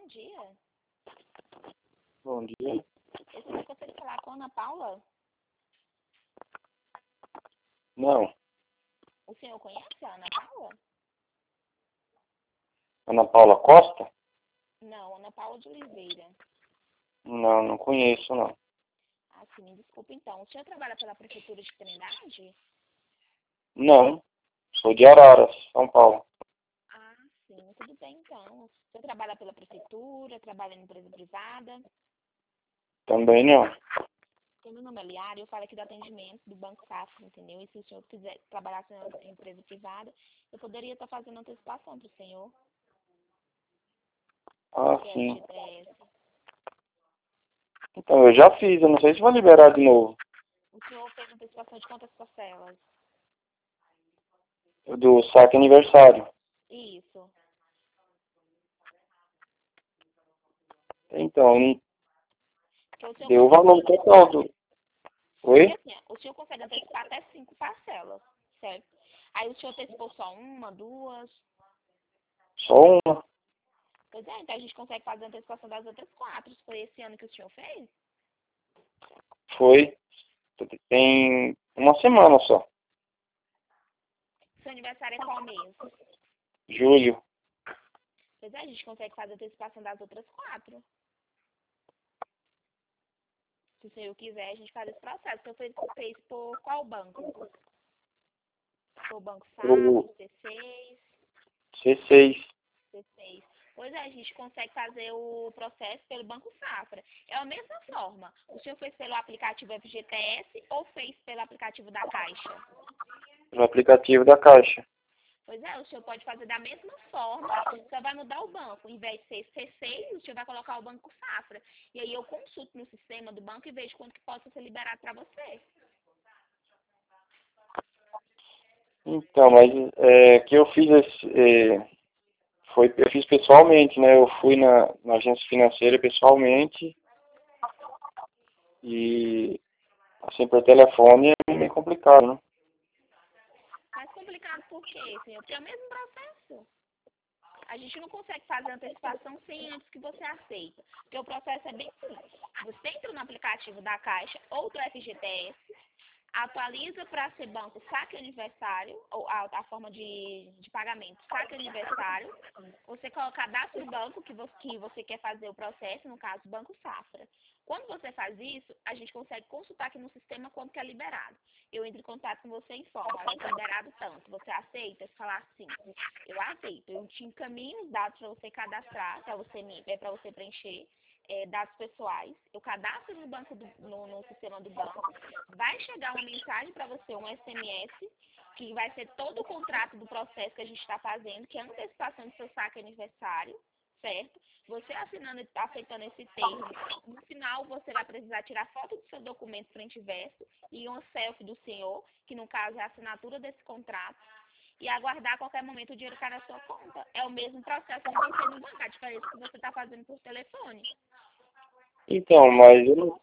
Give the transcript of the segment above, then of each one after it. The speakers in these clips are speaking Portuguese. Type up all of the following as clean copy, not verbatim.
dia. Bom dia. Eu seria que eu gostaria de falar com a Ana Paula. Não. O senhor conhece a Ana Paula? Ana Paula Costa? Não, Ana Paula de Oliveira. Não, não conheço, não. Ah, sim, me desculpa então. O senhor trabalha pela Prefeitura de Trindade? Não. Sou de Araras, São Paulo. Ah, sim, tudo bem então. O senhor trabalha pela Prefeitura, trabalha em empresa privada? Também não. Porque meu nome é Liara e eu falo aqui do atendimento do Banco Safra, entendeu? E se o senhor quiser trabalhar em empresa privada, eu poderia estar fazendo antecipação para o senhor, Ah, que é sim. FGTS. Então, eu já fiz, eu não sei se vou liberar de novo. O senhor fez antecipação de quantas parcelas? Do saque aniversário. Isso. Então, Porque o senhor deu o consegue valor total do... Porque Oi? assim, ó, o senhor consegue antecipar até 5 parcelas, certo? Aí o senhor antecipou só uma, duas. Só uma. Pois é, então a gente consegue fazer a antecipação das outras 4. Foi esse ano que o senhor fez? Foi. Tem uma semana só. Seu aniversário é qual mês? Julho. Pois é, a gente consegue fazer a antecipação das outras 4. Se o senhor quiser, a gente faz esse processo. O senhor fez por qual banco? Por Banco Safra, O C6, C6. C6. Pois é, a gente consegue fazer o processo pelo Banco Safra. É a mesma forma. O senhor fez pelo aplicativo FGTS ou fez pelo aplicativo da Caixa? No aplicativo da Caixa. Pois é, o senhor pode fazer da mesma forma, só vai mudar o banco. Em vez de ser C6, o senhor vai colocar o Banco Safra. E aí eu consulto no sistema do banco e vejo quanto que possa ser liberado para você. Então, mas que eu fiz eu fiz pessoalmente, né? Eu fui na agência financeira pessoalmente e assim por telefone é meio complicado, né? Mais complicado por quê, senhor? Porque é o mesmo processo. A gente não consegue fazer antecipação sem antes que você aceita. Porque o processo é bem simples. Você entra no aplicativo da Caixa ou do FGTS, atualiza para ser banco saque aniversário, ou a forma de pagamento saque aniversário, você cadastra o banco que você quer fazer o processo, no caso, Banco Safra. Quando você faz isso, a gente consegue consultar aqui no sistema quanto que é liberado. Eu entro em contato com você e informo, olha, é liberado tanto. Você aceita? Se falar sim, eu aceito. Eu te encaminho os dados para você cadastrar, para você preencher. Dados pessoais, eu cadastro no banco no sistema do banco, vai chegar uma mensagem para você, um SMS, que vai ser todo o contrato do processo que a gente está fazendo, que é a antecipação do seu saque aniversário, certo? Você aceitando esse termo, no final você vai precisar tirar foto do seu documento frente e verso e uma selfie do senhor, que no caso é a assinatura desse contrato, e aguardar a qualquer momento o dinheiro cair na sua conta. É o mesmo processo de você ir no banco, a diferença que você está fazendo por telefone. Então, mas eu não.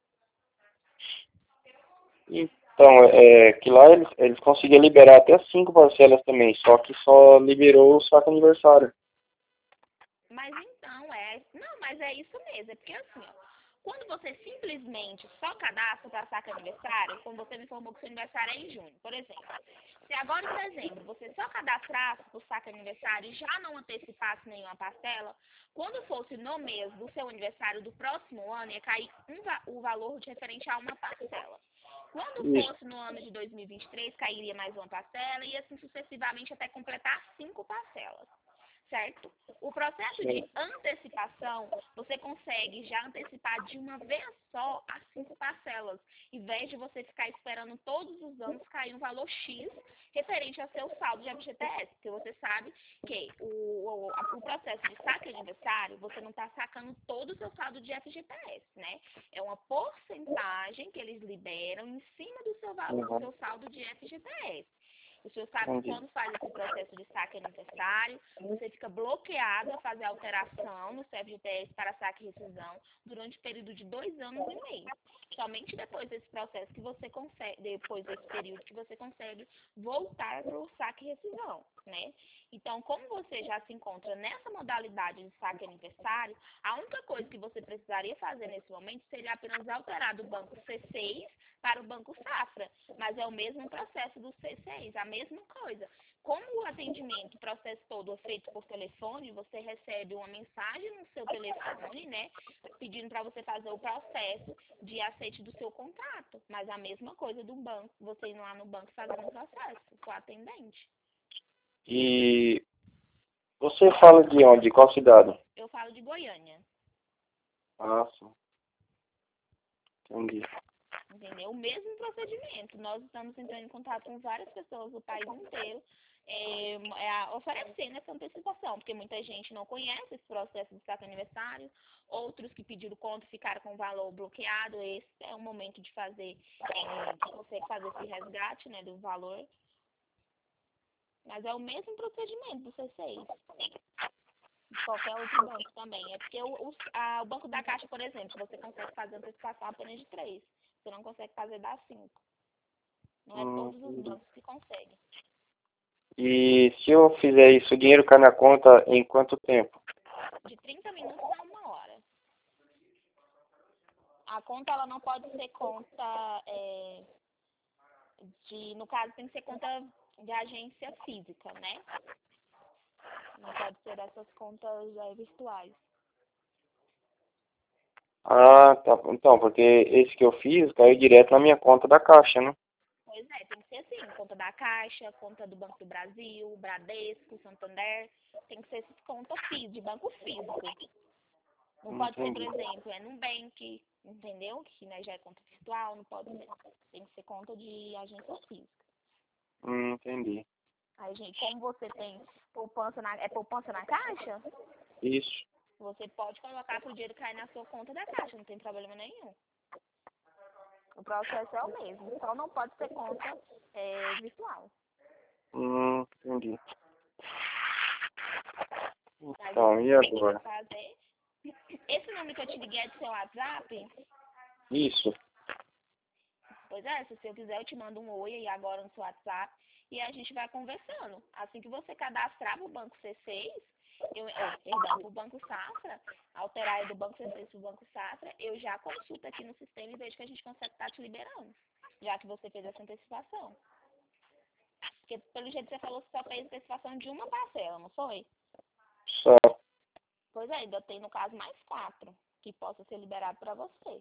Então, que lá eles conseguiam liberar até 5 parcelas também, só que só liberou o saque aniversário. Mas então, não, mas é isso mesmo. É porque assim, ó, quando você simplesmente só cadastra para saque aniversário, como você me informou que seu aniversário é em junho, por exemplo. Se agora em dezembro você só cadastrasse para o saque aniversário e já não antecipasse nenhuma parcela, quando fosse no mês do seu aniversário do próximo ano, ia cair o valor de referente a uma parcela. Quando Isso. fosse no ano de 2023, cairia mais uma parcela e assim sucessivamente até completar 5 parcelas. Certo? O processo de antecipação, você consegue já antecipar de uma vez só as 5 parcelas, em vez de você ficar esperando todos os anos cair um valor X referente ao seu saldo de FGTS, porque você sabe que o processo de saque aniversário, você não está sacando todo o seu saldo de FGTS, né? É uma porcentagem que eles liberam em cima do seu valor, do seu saldo de FGTS. O senhor sabe que quando faz esse processo de saque aniversário, você fica bloqueado a fazer alteração no FGTS para saque e rescisão durante o período de 2 anos e meio. Somente depois desse processo que você consegue, depois desse período que você consegue voltar para o saque e rescisão, né? Então, como você já se encontra nessa modalidade de saque aniversário, a única coisa que você precisaria fazer nesse momento seria apenas alterar do banco C6 para o banco Safra, mas é o mesmo processo do C6, a mesma coisa. Como o atendimento, o processo todo é feito por telefone, você recebe uma mensagem no seu telefone, né, pedindo para você fazer o processo de aceite do seu contrato, mas a mesma coisa do banco, você indo lá no banco e fazendo o processo com o atendente. E você fala de onde? De qual cidade? Eu falo de Goiânia, Ah, sim. Entendi. entendeu? O mesmo procedimento. Nós estamos entrando em contato com várias pessoas do país inteiro, oferecendo essa antecipação, porque muita gente não conhece esse processo de saque aniversário, outros que pediram conta ficaram com o valor bloqueado. Esse é o momento de fazer, que consegue fazer esse resgate, né, do valor. Mas é o mesmo procedimento do C6. De qualquer outro banco também. É porque o Banco da Caixa, por exemplo, você consegue fazer antecipação apenas de 3. Você não consegue fazer da 5. Não é todos os Entendi. bancos que conseguem. E se eu fizer isso, o dinheiro cai na conta em quanto tempo? De 30 minutos a 1 hora. A conta, ela não pode ser conta no caso, tem que ser conta de agência física, né? Não pode ser dessas contas virtuais. Ah, tá. Então, porque esse que eu fiz caiu direto na minha conta da Caixa, né? Pois é, tem que ser assim, conta da Caixa, conta do Banco do Brasil, Bradesco, Santander, tem que ser essas contas de banco físico. Não pode ser, por Entendi. exemplo, Nubank, entendeu? Que né, já é conta virtual, não pode ser. Tem que ser conta de agência física. Entendi. Aí, gente, como você tem poupança na Caixa, Isso. você pode colocar para o dinheiro cair na sua conta da Caixa, não tem problema nenhum. O processo é o mesmo, só não pode ser conta virtual. Entendi. Aí Então, você e conseguiria agora? fazer. Esse número que eu te liguei é do seu WhatsApp? Isso. Pois é, se você quiser eu te mando um oi aí agora no seu WhatsApp e a gente vai conversando. Assim que você cadastrar o Banco C6, pro Banco Safra, alterar aí do Banco C6 pro Banco Safra, eu já consulto aqui no sistema e vejo que a gente consegue estar te liberando, já que você fez essa antecipação. Porque pelo jeito que você falou, você só fez antecipação de uma parcela, não foi? Só. Pois é, ainda tem no caso mais 4 que possa ser liberado para você.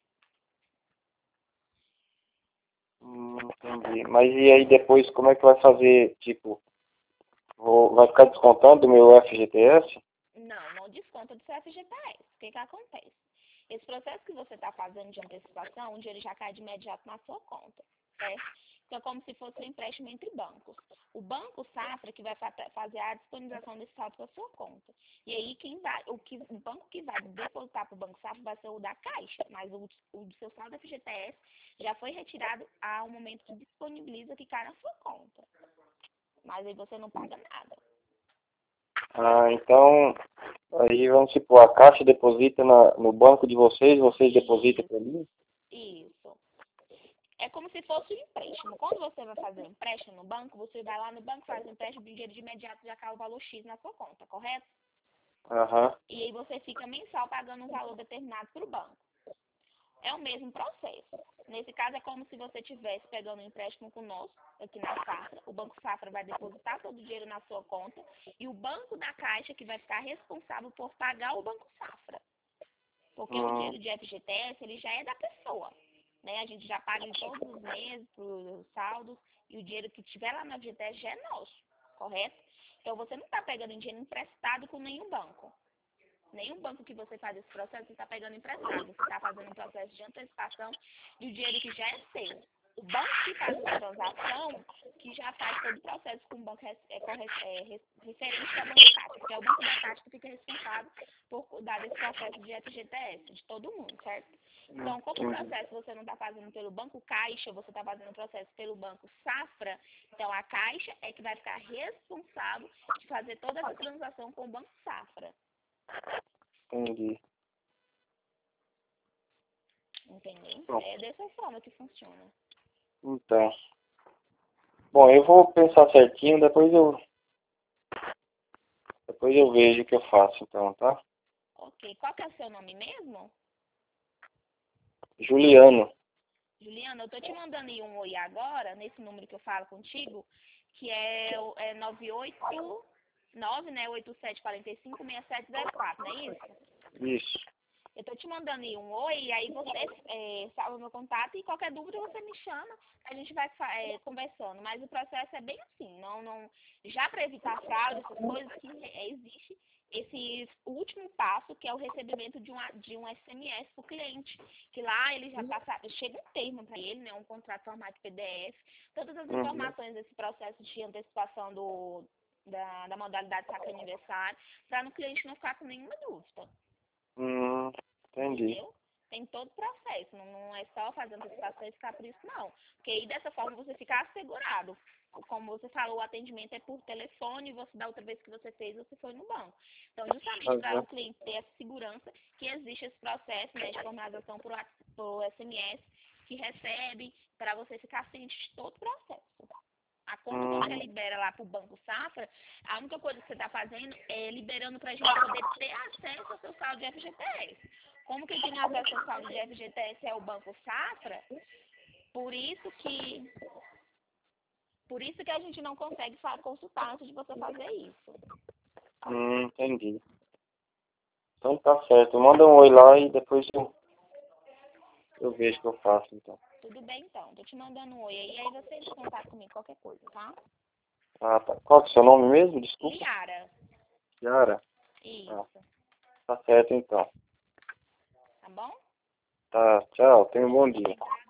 Entendi. Mas e aí depois como é que vai fazer? Tipo, vai ficar descontando do meu FGTS? Não desconta do seu FGTS. O que acontece? Esse processo que você está fazendo de antecipação, onde ele já cai de imediato na sua conta, certo? Então, é como se fosse um empréstimo entre bancos. O Banco Safra que vai fazer a disponibilização desse saldo para a sua conta. E aí, o banco que vai depositar para o Banco Safra vai ser o da Caixa, mas o do seu saldo FGTS já foi retirado ao momento que disponibiliza que cai na sua conta. Mas aí você não paga nada. Ah, então, aí vamos supor, a Caixa deposita no banco de vocês depositam para mim? Isso. É como se fosse um empréstimo. Quando você vai fazer um empréstimo no banco, você vai lá no banco, faz um empréstimo de dinheiro de imediato, já cai o valor X na sua conta, correto? Aham. E aí você fica mensal pagando um valor determinado para o banco. É o mesmo processo. Nesse caso, é como se você estivesse pegando um empréstimo conosco, aqui na Safra. O Banco Safra vai depositar todo o dinheiro na sua conta e o Banco da Caixa que vai ficar responsável por pagar o Banco Safra. Porque o dinheiro de FGTS, ele já é da pessoa. Né? A gente já paga em todos os meses os saldos e o dinheiro que tiver lá na FGTS já é nosso, correto? Então, você não está pegando dinheiro emprestado com nenhum banco. Nenhum banco que você faz esse processo, você está pegando emprestado. Você está fazendo um processo de antecipação de dinheiro que já é seu. O banco que faz essa transação, que já faz todo o processo com o banco referente ao Banco da Caixa, porque é o Banco da Caixa que fica responsável por cuidar desse processo de FGTS, de todo mundo, certo? Então, como o processo você não está fazendo pelo Banco Caixa, você está fazendo o processo pelo Banco Safra, então a Caixa é que vai ficar responsável de fazer toda essa transação com o Banco Safra. Entendi. Entendeu? Bom, É dessa forma que funciona. então. Bom, eu vou pensar certinho, depois eu Depois eu vejo o que eu faço, então, tá? Ok. Qual que é o seu nome mesmo? Juliano. Juliana, eu tô te mandando aí um oi agora, nesse número que eu falo contigo, que é 989, né, 8745-6704, não é isso? Isso. Eu tô te mandando aí um oi, e aí você salva meu contato e qualquer dúvida você me chama, a gente vai conversando. Mas o processo é bem assim, já para evitar fraude, essas coisas, que existe esse último passo, que é o recebimento de um SMS para o cliente, que lá ele já chega um termo para ele, né, um contrato formato PDF, todas as informações desse processo de antecipação da modalidade saque aniversário, para o cliente não ficar com nenhuma dúvida. Entendi. Entendeu? Tem todo o processo, não é só fazer antecipação e ficar por isso, não. Porque aí dessa forma você fica assegurado. Como você falou, o atendimento é por telefone, você da outra vez que você fez, você foi no banco. Então, justamente para o cliente ter essa segurança que existe esse processo, né, de formalização por SMS, que recebe, para você ficar ciente de todo o processo. Quando você libera lá para o Banco Safra, a única coisa que você está fazendo é liberando para a gente poder ter acesso ao seu saldo de FGTS. Como que quem acesso ao saldo de FGTS é o Banco Safra, por isso que a gente não consegue consultar antes de você fazer isso. Entendi. Então tá certo. Manda um oi lá e depois eu vejo o que eu faço, então. Tudo bem, então. Tô te mandando um oi aí você entra em contato comigo, qualquer coisa, tá? Ah, tá. Qual que é o seu nome mesmo? Desculpa. Liara. Yara? Isso. Tá certo, então. Tá bom? Tá, tchau. Tenha um bom dia.